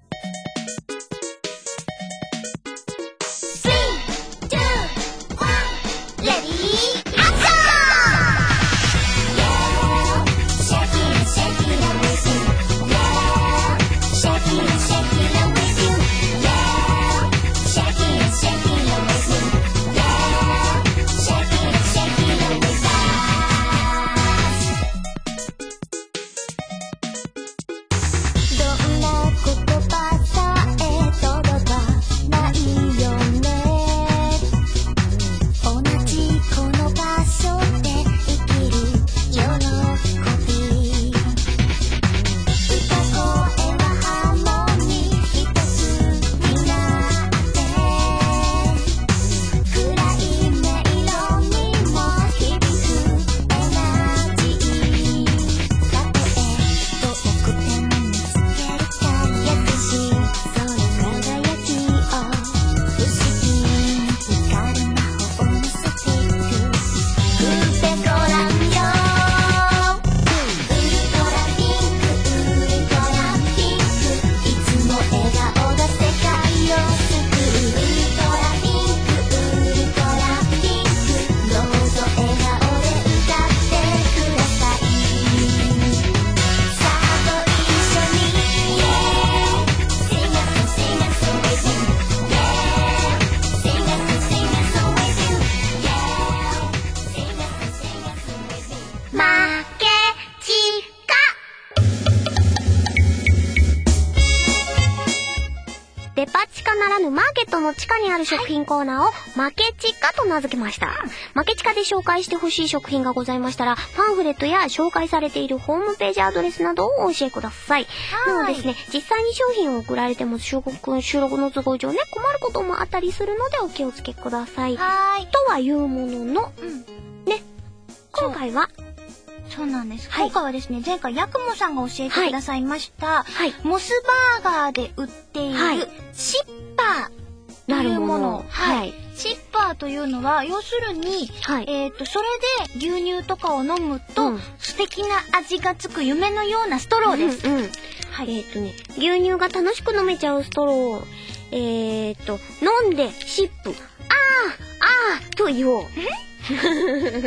デパ地下ならぬマーケットの地下にある食品コーナーをマケチカと名付けました。マケチカで紹介してほしい食品がございましたら、パンフレットや紹介されているホームページアドレスなどをお教えください。なのですね、実際に商品を送られても収録、収録の都合上ね、困ることもあったりするのでお気をつけください。 はい。 とはいうものの、うん、ね、今回は、 そうなんです。はい、今回はですね、前回ヤクモさんが教えてくださいました、 はい、 モスバーガーで売っている、はい、シッパーというもの。はい。シッパーというのは、要するに、はい、えっと、それで牛乳とかを飲むと、うん、素敵な味がつく夢のようなストローです。うんうん、 はい。えっとね、牛乳が楽しく飲めちゃうストロー。えっと、飲んで、シップ、あー、あーと言おう。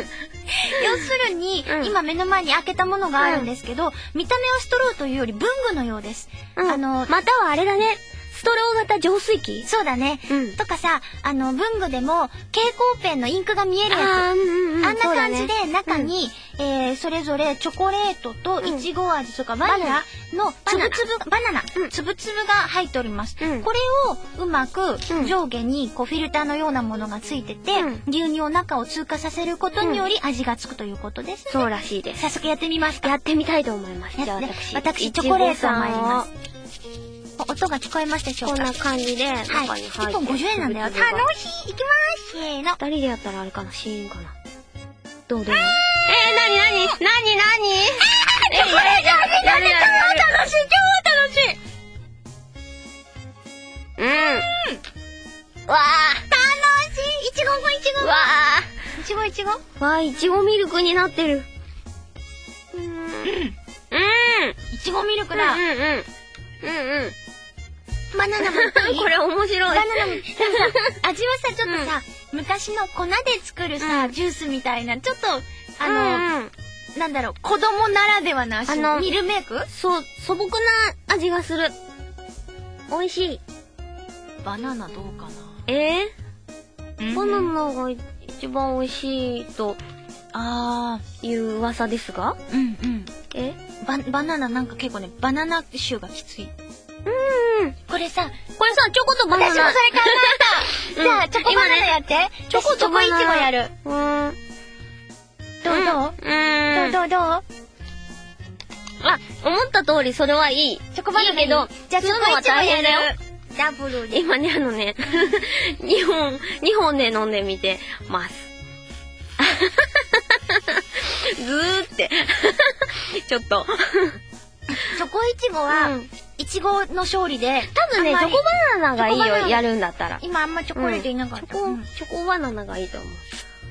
要するに、 うん今目の前に開けたものがあるんですけど、見た目はストローというより文具のようです。 うんあの、 またはあれだね。ストロー型浄水器。 そうだね。 うんとかさ、あの、文具でも蛍光ペンのインクが見えるやつ。 あーうんうんうんあんな感じでそうだね中に、えー、それぞれチョコレートといちご味とかバニラのつぶつぶ、バナナ、 うんつぶつぶが入っております。 うんこれをうまくうん上下にこうフィルターのようなものがついてて、 うん牛乳を中を通過させることにより味がつくということですね。 そうらしいです。 早速やってみますか。 やってみたいと思います。 やじゃあね私。 私チョコレートを参りますいちごさんを。 お音が聞こえましたでしょうか。 こんな感じで中にはい。 入って。 いっぽんごじゅうえんなんだよ。楽しい。いきます。せーの。 二人でやったらあれかな、シーンかな。どうどうえー、なになになになにえー、やるやるやるやる。 楽しい、超楽しい。 うん。わ楽しい。いちごもいちー。 ご。 わいちごいちご。 ー。わー、いちごミルクになってる。うん。うん。 いちごミルクだ。 うんうん。うんうん。 バナナもいい。 これ面白い。 バナナも。でもさ、味はさ、ちょっとさ、昔の粉で作るさ、ジュースみたいな、ちょっと、あの、 うんなんだろう、子供ならではな味。 あのミルメイクそう、素朴な味がする。美味しい。 バナナどうかな。 えー、バナナ。 ナが一番美味しいとあいう噂ですがうんうん。 えバ、バナナなんか結構ね、バナナ臭がきつい。 うん。 これさ、 これさ、チョコとバナナ。 私もそれ考えた。じゃあ、 うんチョコバナナやって。 チョコとチョコイチゴバナナやる。 うーん。 どうどううーん。 どうどうどうあ、思った通りそれはいい。 チョコバナナいいけど、 じゃあ、チョ吸うのはコイチゴや大変だよ。 る。ダブルで。 今ね、あのね、にほん、にほんで飲んでみてます。ずーって。ちょっと。 チョコイチゴは、 うんイチゴの勝利で、 多分ね、チあんまりョコバナナがいいよ、 チョコバナナやるんだったら。 今あんまチョコレートいなかった。 チョコうん、 チョコバナナがいいと思う。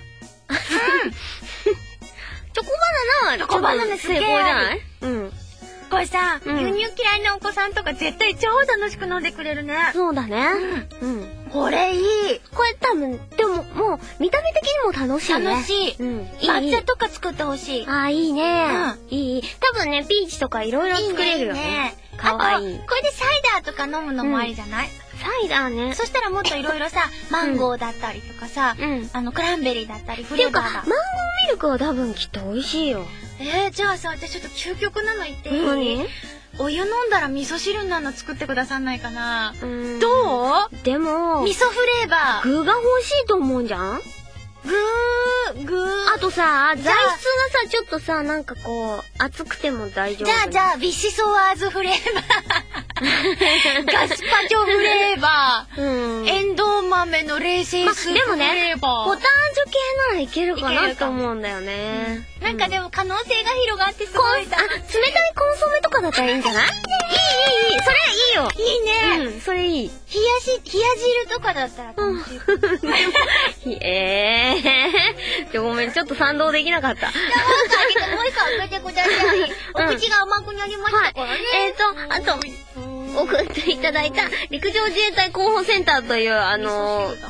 チョコバナナは、 チョコバナナすげえ成功じゃないうん。 これさ、 うん牛乳嫌いなお子さんとか絶対超楽しく飲んでくれるね。 そうだね。うん。 これいい。 これ多分、でも、もう、見た目的にも楽しいね。 楽しい。 うん。いい。 抹茶とか作ってほしい。 ああ、いいね。 ういい。多分ね、ピーチとかいろいろ作れるよね。かわいい。 あとこれでサイダーとか飲むのもありじゃない、 サイダーね。 そしたらもっといろいろさ、マンゴーだったりとかさ、 うん。 あの、クランベリーだったり、フっていうか、 レーバーがマンゴ。ーミルクは多分きっと美味しいよ。 えー、じゃあさ、私ちょっと究極なの言っていい？ 何？ お湯飲んだら味噌汁なの作ってくださんないかな。 うん。 どう？ でも、 味噌フレーバー。 具が欲しいと思うんじゃん？ ぐー、ぐー。 あとさ、材質じゃあがさ、ちょっとさ、なんかこう、熱くても大丈夫。 じゃあじゃあ、ビシソワーズフレーバー。ガスパチョフレーバあ、うん。 ー。エンドウ豆の冷製スープフまでもねレーバー。 ポタージュ系ならいけるかいけなとるかも思うんだよね。 なんかでも可能性が広がってすコン、あ、 ごい冷たいコンソメとかだったらいいんじゃない？いいいいいい、それいいね。 いいよ。うん、それいい。 冷やし、冷や汁とかだったら楽しい。 うん。えー。ちょ、ごめん、ちょっと賛同できなかった。 もう一個開けてください。お口が甘くなりましたからね。 えーと、あと、送っていただいた陸上自衛隊広報センターという、あのー、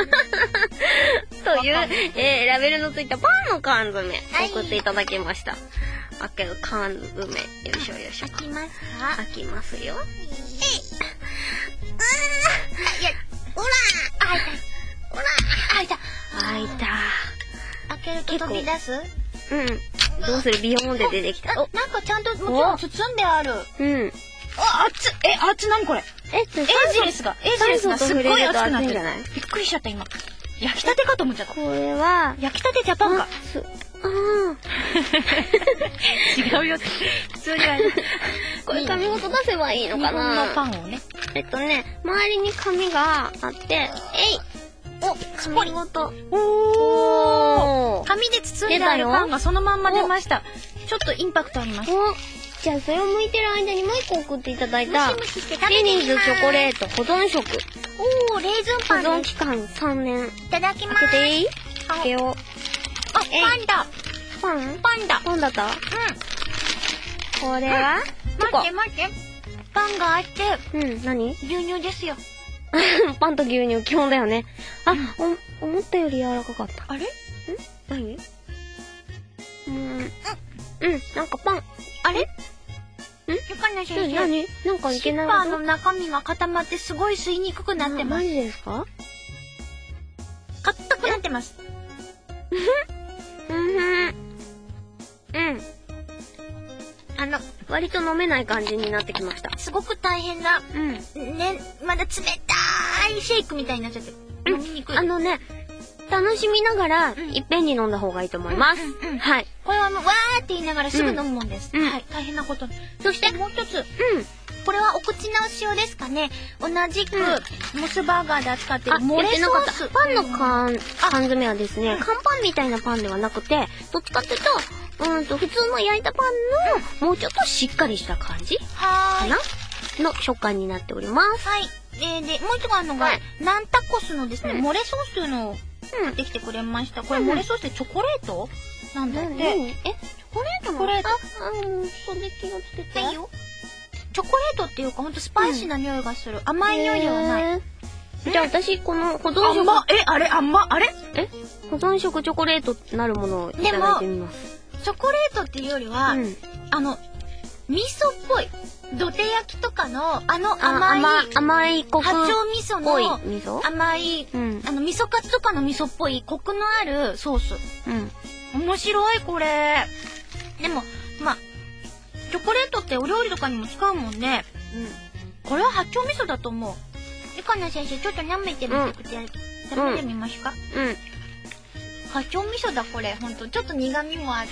という、えー、ラベルのついたパンの缶詰、送っていただきました。開ける缶詰、よいしょよいしょ。 開きますか？ 開きますよ。 いや、ほら開いた。ほら開いた。 開いた。 開けると飛び出す？ うん。どうする？ビヨーンって出てきた。 あ、なんかちゃんともちろん包んである。 うん。 あ、熱っえ、熱っ何これえ、 エージレスが、エージレスがすっごい熱くなってる。 じゃない？ びっくりしちゃった今。焼きたてかと思っちゃった。 これは、 焼きたてジャパンか。 す、あー。 違うよ。普通にあれ。 これ紙ごと出せばいいのか日本のパな？ ンをね。 えっとね、周りに紙があって、えいお、紙ごと。 おー。 おー。 紙で包んであるパンがそのまんま出ました。ちょっとインパクトあります。 お、じゃあそれを剥いてる間にもう一個送っていただいた、 ムシムシして食べペニーズてみます。 チョコレート保存食。 おー、レーズン保パンです。 存期間さんねん。 いただきます。 開けていい？ あ開けよう。 あ、パンだ。 パンパンだ。 パンだった？ うこれはん。待って待って。パンがあって、 うん、何？ 牛乳ですよ。 パンと牛乳基本だよね。あ、お、思ったより柔らかかった。 あれ？ 何？ うん。うん、なんかパン。あれ？ん？ ゆかな先生。 何？なんかいけないシッパーの中身が固まってすごい吸いにくくなってます。 マジですか？ 硬くなってます。 うんふん。うん。あの、割と飲めない感じになってきました。 すごく大変な。 うん。 ね、まだ冷たいシェイクみたいになっちゃって。飲みにくい。 あのね、楽しみながら、いっぺんに飲んだ方がいいと思います。 うんうんうん、 はい。 これはもう、わーって言いながらすぐ飲むもんです。 うん、 はい。大変なこと。そしてもう一つ。うん。これはお口直し用ですかね。同じく、モスバーガーで扱ってるモレソース。 パンの缶、缶詰はですね、乾パンみたいなパンではなくて、どっちかっていうと、うんと、普通の焼いたパンの、もうちょっとしっかりした感じかなの食感になっております。 はい。で、で、もう一個あるのが、はい、ナンタコスのですね、うん、モレソースというのを買ってきてくれました。これ、モレソースってチョコレートなんだって。え、 チョコレートチョコレート。 あ、うん、それ気がつけて。 はいよ。チョコレートっていうか、ほんとスパイシーな匂いがする。うん、甘い匂いではない。 じゃあ私、この保存食。 あんま、え、あれ、あんま、あれえ保存食チョコレートなるものをいただいてみます。 チョコレートっていうよりは、うん、あの、味噌っぽい。土手焼きとかの、あの甘い、 甘, 甘いコク八丁味噌の、 味噌甘い、うん、あの、味噌カツとかの味噌っぽい、コクのあるソース。うん。面白い、これ。でも、ま、チョコレートってお料理とかにも使うもんね。うん。これは八丁味噌だと思う。ゆかな先生、ちょっと舐めてみてください。舐めてみますか？うん。八丁味噌だ、これ。ほんと。ちょっと苦味もあって、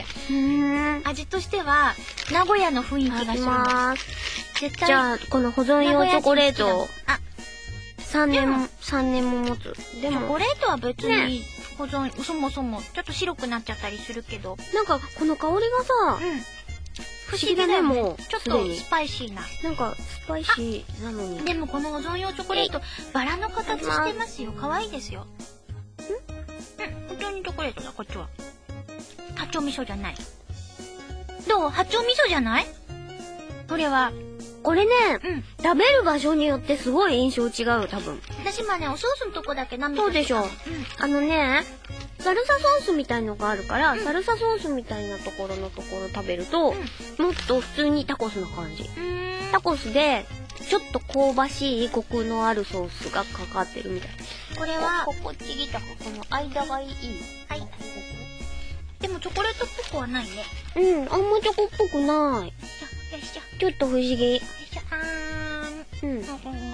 うーん味としては、名古屋の雰囲気がします。 絶対。じゃあ、この保存用チョコレートを、あ、さんねん、さんねんも持つ。 でも、チョコレートは別に、保存、ね、そもそも、ちょっと白くなっちゃったりするけど。 なんか、この香りがさ、うん、不思議だね、もう。 ちょっとスパイシーな。 なんか、スパイシーなのに。 でも、この保存用チョコレート、バラの形してますよ。可愛いですよ。ん？普通にチョコレートだ、こっちは。八丁味噌じゃない。どう？八丁味噌じゃない？これは。 これね、うん、食べる場所によってすごい印象違う、多分。 私もね、おソースのとこだけ舐めてそうでしょ。うん、あのね、サルサソースみたいのがあるから、うん、サルサソースみたいなところのところ食べると、うん、もっと普通にタコスの感じ。タコスで、ちょっと香ばしいコクのあるソースがかかってるみたい。 これは、 ここちぎったここの間がいい。はい。 でもチョコレートっぽくはないね。 うん、あんまチョコっぽくない。よいしょ。ちょっと不思議。よいしょ。あーん。うん。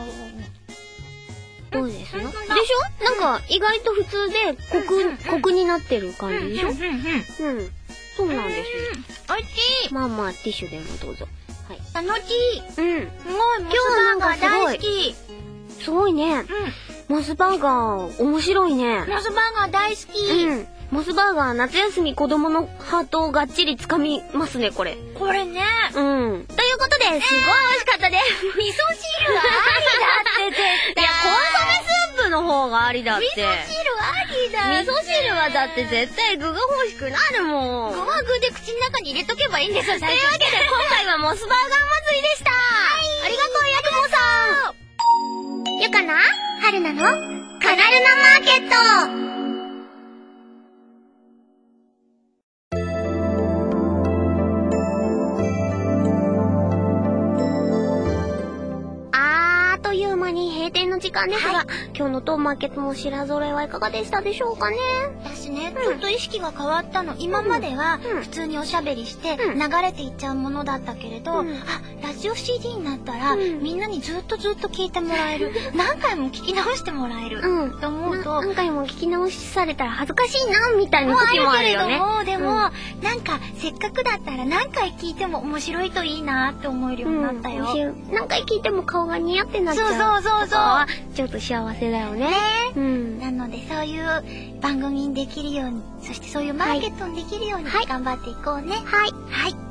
どうですの？でしょ？なんか意外と普通でコク、コクになってる感じでしょ？うん。そうなんですよ。 おいしい。 まあまあティッシュでもどうぞ。はい。 楽しい。うん。すごい、 今日はなんか大好き。すごいね。うん。モスバーガー、面白いね。 モスバーガー大好き。うん。 モスバーガー、夏休み子供のハートをがっちり掴みますね、これ。 これね。 うん。ということで、すごい美味しかったです。 味噌汁ありだって絶対。いや、 コンソメスープの方がありだって。 味噌汁ありだって。 味噌汁はだって絶対具が欲しくなるもん。 具は具で口の中に入れとけばいいんですよ、最初。 というわけで、今回はモスバーガー祭りでした。はい。ありがとう、ヤクモさん。 ゆかな？はるなのカラルナマーケット。 閉店の時間ですが、はい、今日の当マーケットの白揃えはいかがでしたでしょうかね。 私ね、うん、ちょっと意識が変わったの。今までは普通におしゃべりして流れていっちゃうものだったけれど、うん、あ、ラジオ シーディー になったら、うん、みんなにずっとずっと聞いてもらえる。何回も聞き直してもらえる。うん、と思うと、 何回も聞き直しされたら恥ずかしいな、みたいな時もあるよね。 もあるけれども、でも、うん、なんかせっかくだったら何回聞いても面白いといいなって思えるようになったよ。 うん、何回聞いても顔が似合ってなっちゃう。 そうそうそうそう。 ちょっと幸せだよね。ね、 うん。なのでそういう番組にできるように、そしてそういうマーケットにできるように頑張っていこうね。 はい。 はい。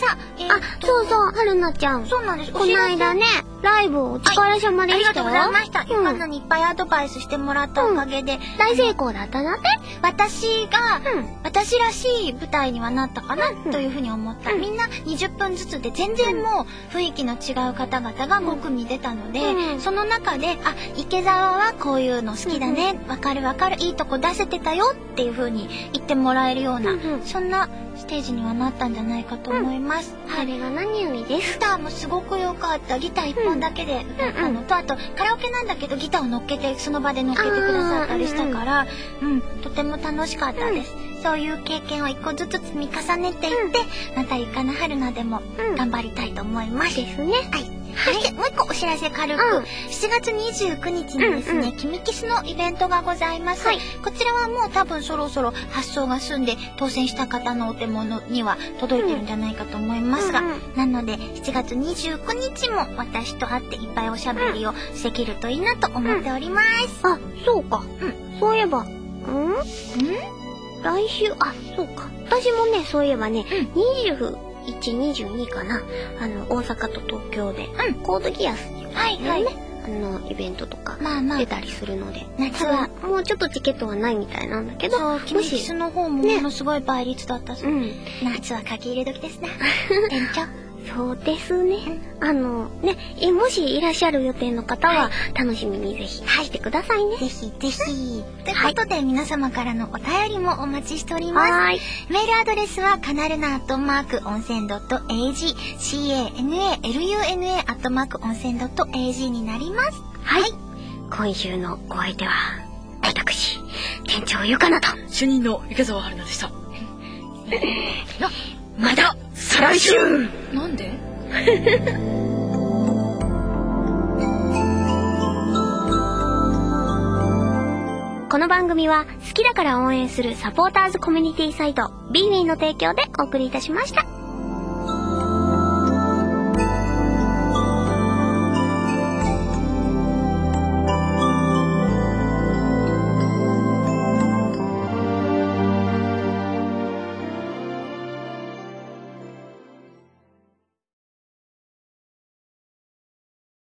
さ、えーあ、そうそう、はるなちゃん。 そうなんです。 この間ね、ライブお疲れ様でしたよ。 ありがとうございました。 うんゆかなにいっぱいアドバイスしてもらったおかげで、 大成功だったなって。 私が、 うん私らしい舞台にはなったかな、 うんというふうに思った。 うんみんなにじゅっぷんずつで全然もう雰囲気の違う方々がご組出たので、 うんその中で、あ、池澤はこういうの好きだね、わ、かるわかる、いいとこ出せてたよっていうふうに言ってもらえるような、 うんうんそんなステージにはなったんじゃないかと思います。 それが何よりです。 ギターもすごく良かった。ギター一本だけで歌ったのと、あとカラオケなんだけどギターを乗っけてその場で乗っけてくださったりしたから、うん、とても楽しかったです。そういう経験を一個ずつ積み重ねていって、またゆかなはるなでもうん頑張りたいと思います。 ですね。 はい。そしてもう一個お知らせ軽く、 うんしちがつにじゅうくにちにですね、 うんうんキミキスのイベントがございます。 はいこちらはもう多分そろそろ発送が済んで当選した方のお手元には届いてるんじゃないかと思いますが、 うんうんなのでしちがつにじゅうくにちも私と会っていっぱいおしゃべりをできるといいなと思っております。 あ、そうか。 うんそういえば、んうん来週、あ、そうか。私もね、そういえばね、にじゅういち、にじゅうにかな。あの、大阪と東京で、 うんコードギアスっていう、ね、 はいはいあの、イベントとかまあまあ出たりするので、 夏は多分もうちょっとチケットはないみたいなんだけど、 そう、キミキスの方もものすごい倍率だったそうう。 ん、 夏は書き入れ時ですな。店長。 そうですね。あの、ね、えもしいらっしゃる予定の方は、楽しみにぜひしてくださいね。 ぜひぜひ。ということで、皆様からのお便りもお待ちしております。 はーい。 メールアドレスは、カナルナアットマーク温泉ドット エージー、C-A-N-A-L-U-N-A アットマーク温泉ドット エージー になります。 はい。今週のお相手は、私、店長ゆかなと。 主任の池澤春菜でした。 また、再来週なんで？ この番組は好きだから応援するサポーターズコミュニティサイト ビーウィー の提供でお送りいたしました。